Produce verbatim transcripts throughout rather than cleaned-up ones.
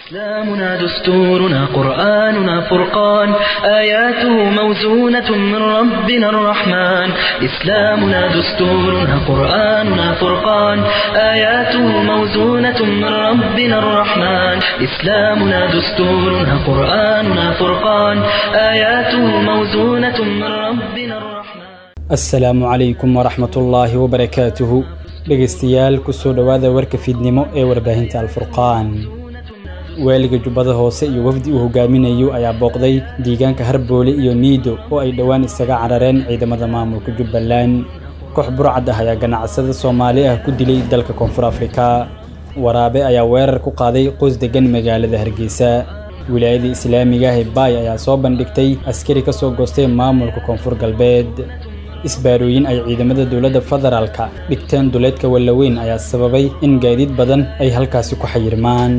إسلامنا دستورنا قرآننا فرقان آياته موزونة من ربنا الرحمن إسلامنا دستورنا قرآننا فرقان آياته موزونة من ربنا الرحمن إسلامنا دستورنا قرآننا فرقان آياته موزونة من ربنا الرحمن السلام عليكم ورحمة الله وبركاته dhegeystayaal ku soo dhawaada warka fiidnimo ee warbaahinta Al-Furqaan waaliga jubbada hoose iyo wafdi uu hogaaminayo ayaa booqday deegaanka Harboole iyo Niido oo ay dhawaan isaga carareen ciidamada maamulka Jubbaland koox burcad ah ayaa ganacsada Soomaali ah ku dilay dalka Koonfur Afrika waraabe ayaa weerar ku qaaday qoys degan magaalada Hargeysa wilaayada Islaamiga ah ee Baay ayaa soo bandhigtay askari ka soo goostay maamulka Koonfur Galbeed isbaarooyin ay ciidamada dawladda federaalka dhigteen duleedka Walaweyn ayaa sababay in gaadiid badan ay halkaasi ku xayirmaan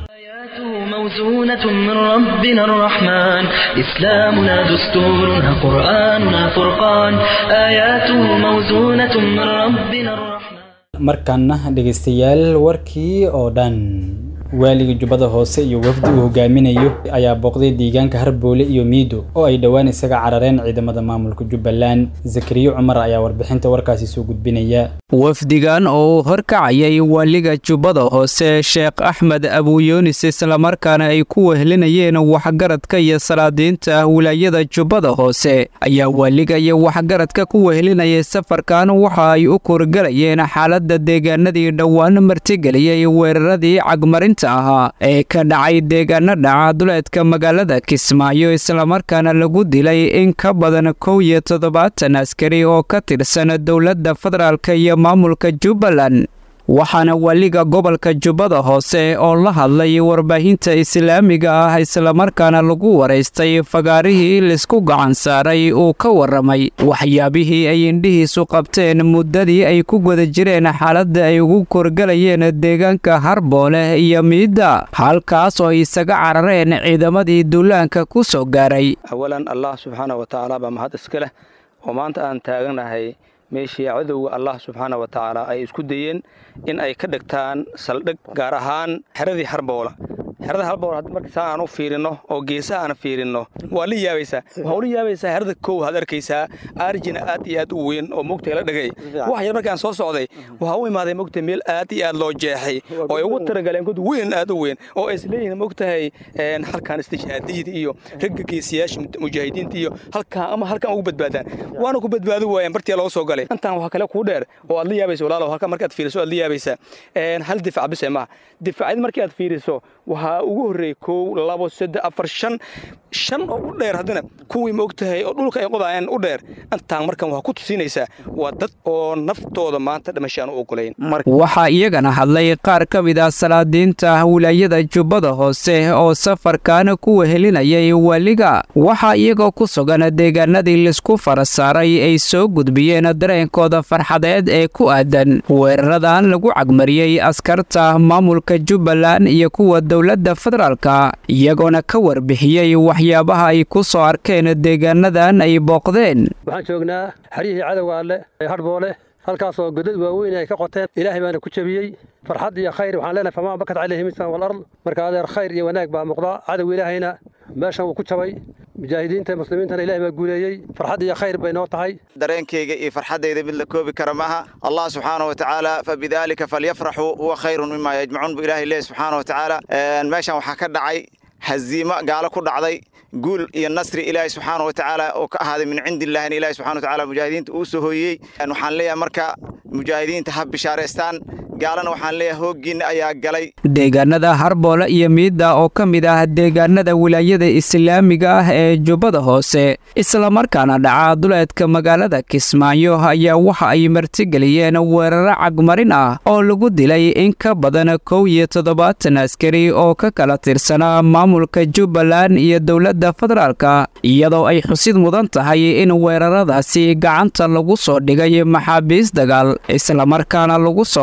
موزونة من ربنا الرحمن إسلامنا دستورنا قرآننا فرقان آياته موزونة من ربنا الرحمن markaana dhageystayaal warkii oo dhan waaliga jubbada hoose iyo wafdi uu hogaaminayo ayaa booqday deegaanka Harboole iyo Niido oo ay dhawaan isaga carareen ciidamada maamulka Jubbaland Zakariya Cumar ayaa warbixinta warkaasi soo gudbinaya wafdigan oo horkacayay waaliga jubbada hoose Sheekh Axmed Abu Yunis isla markaana ay ku wehelinayeen waxgaradka iyo salaadiinta wilaayada jubbada hoose ayaa waaliga iyo waxgaradka ku wehelinayay safarkan waxa ay u korgalayeen xaaladda deegaanadii dhawaan martigeliyay weeraradii cagmarinta ahaa ee ka dhacay deegaano dhaca duleedka magaalada Kismaayo isla markaana lagu dilay in ka badan kow iyo toddobaatan askari oo ka tirsan dawladda federaalka iyo maamulka Jubbaland waxaana waliga gobolka jubbada hoose oo la hadlay warbaahinta islaamiga ah isla markaana lagu wareystay fagaarihii lisku gacan saaray uu ka waramay waxyaabihii ay indhihiisu qabteen muddadii ay ku guda jireen xaaladda ay ugu korgalayeen deegaanka Harboole iyo Niido halkaas oo isaga carareen ciidamadii duulaanka ku soo gaaray awalan Allah subhanahu wa ta'ala ba mahad iska leh oo maanta aan taaganahay meeshii cadowga Allah subhanahu wa ta'ala ay isku dayeen in ay ka dhigtaan saldhig gaar ahaan xeradii Harboole xerada Harboole hadda markii aan u fiirino oo geesaha aan fiirino waa la yaabaysaa waxa uu yaabaysaa xerada koow had arkaysaa arjina aad iyo aad u weyn oo mugtay la dhagay wax yar markaan soo socday waxa uu imaaday mugtay meel aad iyo aad loo jeexay oo ay ugu taragaleen god weyn aad u weyn oo ay isleeyihiin mugtahay een halkaan istijaadiyada iyo ragga geesiyaasha mujaahidiinta iyo halkaan ama halkaan ugu badbaadaan waana ku badbaado waayeen bartii loo soo galay intaan waxa kale ku dheer oo aad la yaabayso walaalo halkaan markaad fiiriso aad la yaabaysaa een hal difaac bis ma difaacid markii aad fiiriso waxa ugu horeey kow labo saddex afar shan shan oo u dheer hadana kuwii moogtahay oo dhulka ay qodayaan u dheer intaan markan waxa ku tusinaysa waa dad oo naftooda maanta dhamashaan u ogoleen waxa iyagana hadlay qaar ka mid ah salaadiinta wilaayada jubbada hoose oo safarkan ku wehelinayay waliga waxa iyaga ku sugan deegaanadii lisku farasaaray ay soo gudbiyeen dareenkooda farxadeed ee ku aadan weeraradan lagu cagmariyay askarta maamulka Jubbaland iyo kuwa dawladda federaalka iyagoona ka warbixiyay waxyaabaha ay ku soo arkeen deegaanadan ay booqdeen waxaan joognaa xarihii cadawga alle ee Harboole halkaas oo godad waaweyn ay ka qoteen ilaahay baana ku jabiyay farxad iyo khayr waxaan leenahay famaa bakat calayhim insan wal ard marka adeer khayr iyo wanaag baa muuqda cadow ilaahayna meeshan uu ku jabay mujaahidiinta muslimiinta ilaahay baa guuleeyay farxad iyo khayr bay noo tahay dareenkayga iyo farxadayda mid la koobi kara maaha Allah subhanahu wa ta'ala fa bidalika falyafrahu huwa khayrun mimma yajma'un bi ilaahi subhanahu wa ta'ala meeshan waxa ka dhacay haziima gaalo ku dhacday guul iyo nasri ilaahay subhanahu wa ta'ala oo ka ahaaday min cindillaahi ilaahay subhanahu wa ta'ala mujaahidiinta uu soo hooyay waxaan leeyahay marka mujaahidiinta ha bishaareystaan gaalana waxaan leeyahay hooggiin ayaa galay deegaanada Harboole iyo Niido oo ka mid ah deegaanada wilaayada islaamiga ah ee jubbada hoose isla markaana dhaca duleedka magaalada Kismaayo ayaa waxa ay martigeliyeen weerar cagmarin ah oo lagu dilay in ka badan kow iyo toddobaatan askari oo ka kala tirsanaa maamulka Jubbaland iyo dawladda federaalka iyadoo ay xusid mudan tahay in weeraradaasi gacanta lagu soo dhigay maxaabiis dagaal isla markaana lagu soo furtay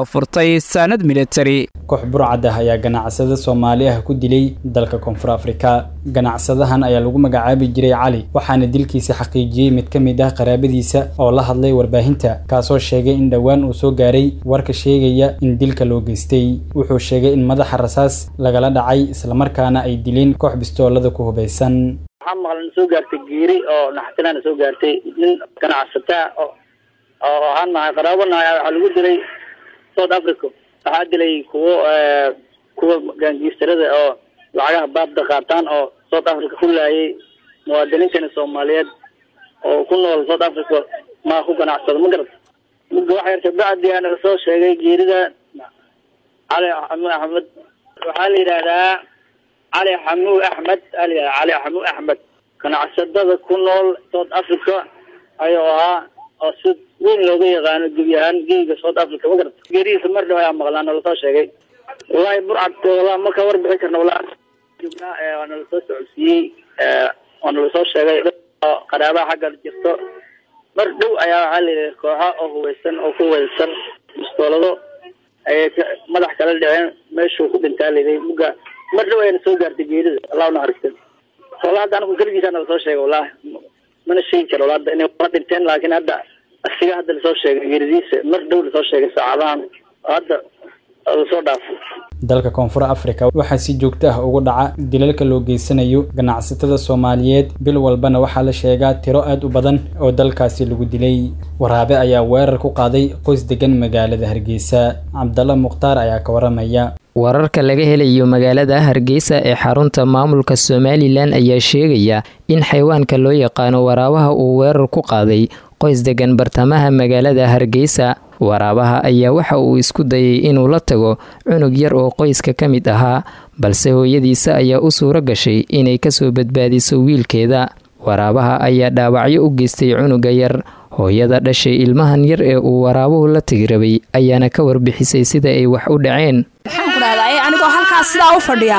furtay saanad militari. koox burcad ah ayaa ganacsada Soomaali ah ku dilay dalka Koonfur Afrika. ganacsadahan ayaa lagu magacaabi jiray Cali waxaana dilkiisa xaqiijiyay mid ka mid ah qaraabadiisa oo la hadlay warbaahinta kaasoo sheegay in dhawaan uu soo gaaray warka sheegaya in dilka loo geystay. wuxuu sheegay in madaxa rasaas lagala dhacay isla markaana ay dileen koox bistoolada ku hubeysan. waxaan maqlan soo gaartay geeri oo naxtinaan soo gaartay nin ganacsata oo oo aan nahay qaraabanahay waxa lagu dilay South Africa. waxaa dilay kuwa kuwa gaangiistarada oo lacagaha baadda qaataan oo South Africa ku laayay muwaadiniinta Soomaaliyeed oo ku nool South Africa ma ku ganacsado ma garad muddo wax yar ka bacdi aan soo sheegay geerida Cali Ahmed waxaa la yiraahdaa علي حمو أحمد علي علي حمو أحمد كان عصدة كنول صوت أفريقيا أيوة أصد وين لو جي غانو جبيان جي صوت أفريقيا وقرت جريس مرة يا مغلان ولا تشيء والله برعت والله ما كور بحكرنا ولا جبنا أنا لصوص عسي أنا لصوص شيء قرابة حق الجستو مرة أيا علي كوها أو هو السن أو هو السن مستولده أي مدح كلا الجوان ما يشوفوا بنتالي ذي بقى مرة وين سوق ارتجيل الله نعرفه والله أنا كل شيء أنا بسوي شيء والله من الشيء كله والله إني قرأت التين لكن هذا الشيء هذا اللي سوي شيء جيرزيس مرة اللي سوي شيء ساعدان هذا الصدف dalka Koonfur Afrika waxa si joogto ah ugu dhaca dilalka loo geysanayo ganacsatada Soomaaliyeed bil walbana waxa la sheegaa tiro aad u badan oo dalkaasi lagu dilay. waraabe ayaa weerar ku qaaday qoys degan magaalada Hargeysa. Cabdalla Muqtaar ayaa ka waramaya. wararka laga helayo magaalada Hargeysa ee xarunta maamulka Somaliland ayaa sheegaya in xayawaanka loo yaqaan waraabaha uu weerar ku qaaday qoys degan bartamaha magaalada Hargeysa. waraabaha ayaa waxa uu isku dayay inuu la tago cunug yar oo qoyska ka mid ahaa balse hooyadiisa ayaa u suura gashay inay ka soo badbaadiso wiilkeeda. waraabaha ayaa dhaawacyo u geystay cunuga yar. hooyada dhashay ilmahan yar ee uu waraabuhu la tagi rabay ayaana ka warbixisay sida ay wax u dhaceen. waxaan ku dhahay anigoo halkaas sidaa u fadhiya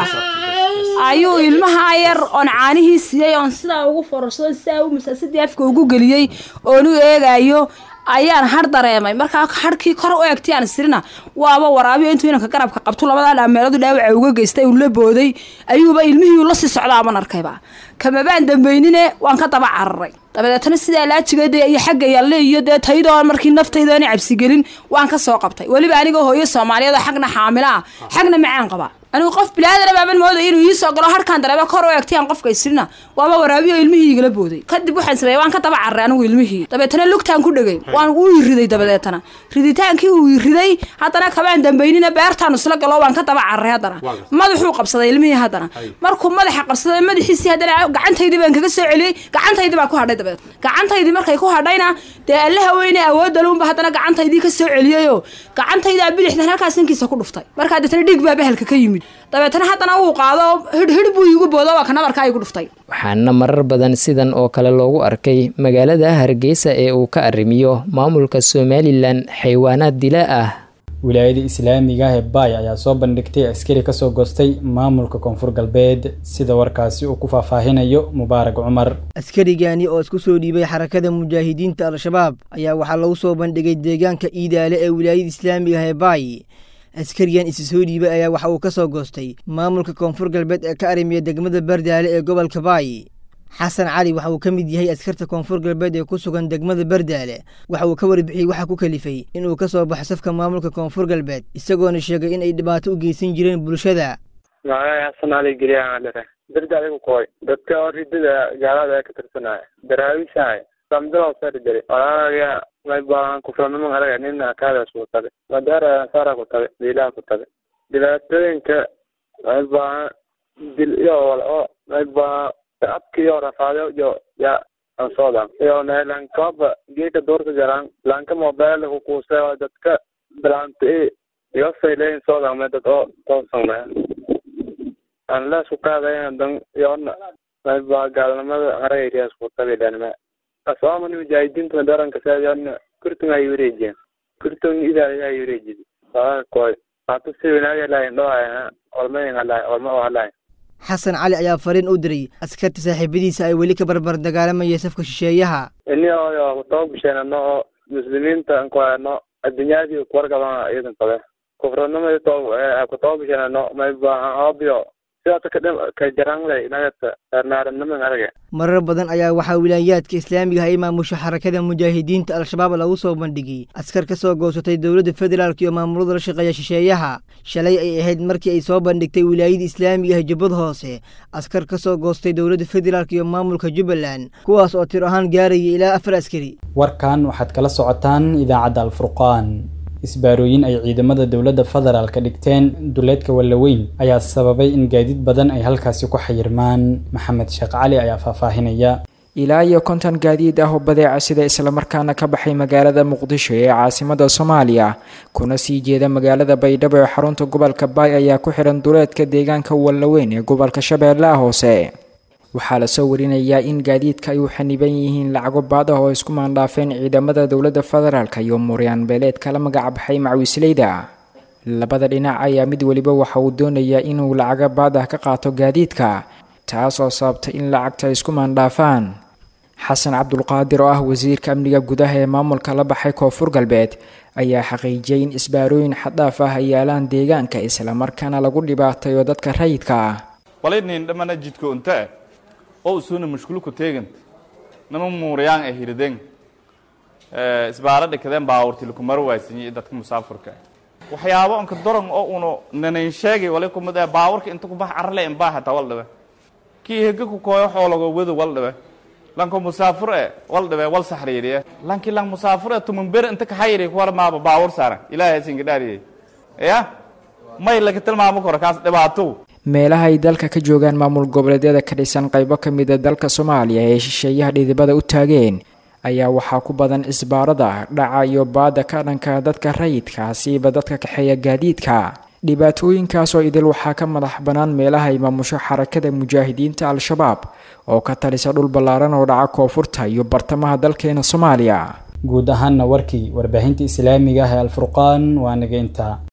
ayuu ilmaha yar oo caanihii siiyay oo sidaa ugu fororsaday sidaa u masaasidii afka ugu galiyay oo uu eegayo ayaan har dareemay markaa harkii kor u eegtay aan sirina waaba waraabiyo intuu inanka garabka qabto labada dhaameeladu dhaawac uga geystay uu la booday ayuuba ilmihii la sii socdaa man arkayba kama baan dambeynine waan ka daba cararay dabadeetana sidaa laajigeeda iyo xagga yalle iyo dee taydoo markii naftayda aan cabsi gelin waan ka soo qabtay waliba aniga hooyo Soomaaliyeed xagna xaamila xagna macaan qaba anigu qof bilaadana baaban mooday inuu ii soo galo harkaan dareeba kor u eegtay aan qofka isirna waaba waraabiyo ilmihii igala booday kadib waxaan sameeyay waan ka daba cararay anigu ilmihii dabeetana lugtaan ku dhagay waan u riday dabadeetana riditaankii uu riday hadana kabaan dambeynina beertaan isla galo waan ka daba cararay hadana madaxuu qabsaday ilmihii hadana markuu madaxa qabsaday madaxiisii hadana gacantaydii baan kaga soo celiyay gacantaydii baan ku hadhay dabadeetana gacantaydii markay ku hadhayna dee allaha weyne awood dalunba hadana gacantaydii ka soo celiyayo gacantayda bidixdan halkaas inkiisa ku dhuftay marka dadana dhig baa bahalka ka yimid dabeetana hadana uu qaado hidhid buu igu boodo waa kana markaa igu dhuftay. waxaana marar badan sidan oo kale loogu arkay magaalada Hargeysa ee uu ka arrimiyo maamulka Somaliland xayawaanaad dila ah. wilaayada Islaamiga ah ee Baay ayaa soo bandhigtay askari ka soo goostay maamulka Koonfur Galbeed sida warkaasi uu ku faahfaahinayo Mubaarak Umar. askarigani oo isku soo dhiibay xarakada mujaahidiinta Al-Shabaab ayaa waxa lagu soo bandhigay deegaanka Iidaale ee wilaayada Islaamiga ah ee Baay. askarigan is soo dhiibay ayaa waxa uu ka soo goostay maamulka Koonfur Galbeed ee ka arrimiya degmada Bardaale ee gobolka Baay. xasan cali waxa uu ka mid yahay askarta Koonfur Galbeed ee ku sugan degmada Bardaale. waxa uu ka warbixiyay waxa ku kalifay inuu ka soo baxo safka maamulka Koonfur Galbeed isagoona sheegay in ay dhibaato u geysan jireen bulshada. xasan cali gariyan Bardaale ku qoy dadka ridada gaalada ka tirsanay daraawishay samdaro sardare araga may baan ku fahmo araga nina kaada soo tabe madara sara ku tabe diila ku tabe dhibaatooyinka may baan dil iyo wala may baan abkii hore faado jo ya aan soo daan iyo neelan kaba geeka doorka jaraan lanka mobile ku kuusay dadka balantay iyo sayleen soo daan mid oo toosanay aan la soo qaadayn dan yoona may baa gaalnimada arayriya soo tabe dhanma asooman mujaahidiinta daranka saayana kurtun ay wareejiyeen kurtun idaaya ay wareejiyeen waa kooy hatu si wanaag la indhoaya olmeen ala olma wala xasan cali ayaa fariin u diray askarta saaxiibadiisa ay weli ka barbar dagaalamayeen safka shisheeyaha inii oo toog bisheenano muslimiinta aan ku hayno adduunyadii ku warqabaan iyadan kale kufranimada too ku toobishana may baahan obyo sidoo kale ka jaranlay nagata naaranimo araga marar badan ayaa waxaa wilaayaadka islaamiga ay maamusho xarakada mujaahidiinta al-shabaab lagu soo bandhigay askar ka soo goosatay dowladda federaalka iyo maamulada la shaqeeya shisheeyaha shalay ay ahayd markii ay soo bandhigtay wilaayada islaamiga ee Jubbada Hoose askar ka soo goostay dowladda federaalka iyo maamulka Jubbaland kuwaas oo tir ahaan gaaraya ilaa afar askari warkan waxaad kala socotaan idaacadda al-Furqaan isbaarooyin ay ciidamada dawladda federaalka dhigteen duleedka Walaweyn ayaa sababay in gaadiid badan ay halkaasi ku xayirmaan Maxamed Sheekh Cali ayaa faahfaahinaya ilaa iyo konton gaadiid ah oo badeeca sida isla markaana ka baxay magaalada Muqdisho ee caasimadda Soomaaliya kuna sii jeeda magaalada Baydhabo ee xarunta gobolka Baay ayaa ku xiran duleedka deegaanka Walaweyn ee gobolka Shabeellaha Hoose waxaa la soo warinayaa in gaadiidka ay u xaniban yihiin lacago baad ah oo isku maandhaafeen ciidamada dawladda federaalka iyo Mooryaan beeleedka la magac baxay Macawisleyda labada dhinac ayaa mid waliba waxa uu doonayaa inuu lacago baad ah ka qaato gaadiidka taas oo sababtay in lacagta isku maandhaafaan xasan cabdulqaadir oo ah wasiirka amniga gudaha ee maamulka la baxay Koonfur Galbeed ayaa xaqiijiyay in isbaarooyin xad dhaaf ah ay yaalaan deegaanka isla markaana lagu dhibaateeyo dadka rayidka ah walaydnin dhamana jidko inta oo suuna mushkil ku teegan nama Mooryaan ay hirdeen ee isbaarada kadeen baawrti lagu marwaysan dadka musaafirka waxyaabo aan ka daran oo uno nanan sheegay wala kumada baawrka inta ku bax arle in baaha tawaldaba kii heega ku kooyo xoolago wada waldaba lanko musaafir ee waldaba wal saxriiriye lanki lang musaafir ee tuman ber inta ka xayri ku wala ma baawr saaran ilaahay singa dhaariyay ya may laga tilmaamo karo kaas dhibaato meelaha ay dalka ka joogaan maamul goboleedyada ka dhisan qaybo ka mid ah dalka Soomaaliya ee shisheeyaha dhidibada u taageen ayaa waxaa ku badan isbaarada dhaca iyo baada ka dhanka dadka rayidka siiba dadka kaxeeya gaadiidka dhibaatooyinkaas oo idil waxaa ka madax banaan meelaha ay maamusho xarakada mujaahidiinta al-shabaab oo ka talisa dhul ballaaran oo dhaca koonfurta iyo bartamaha dalkeena Soomaaliya guud ahaan warkii warbaahinta islaamiga ah ee al-Furqaan waa naga inta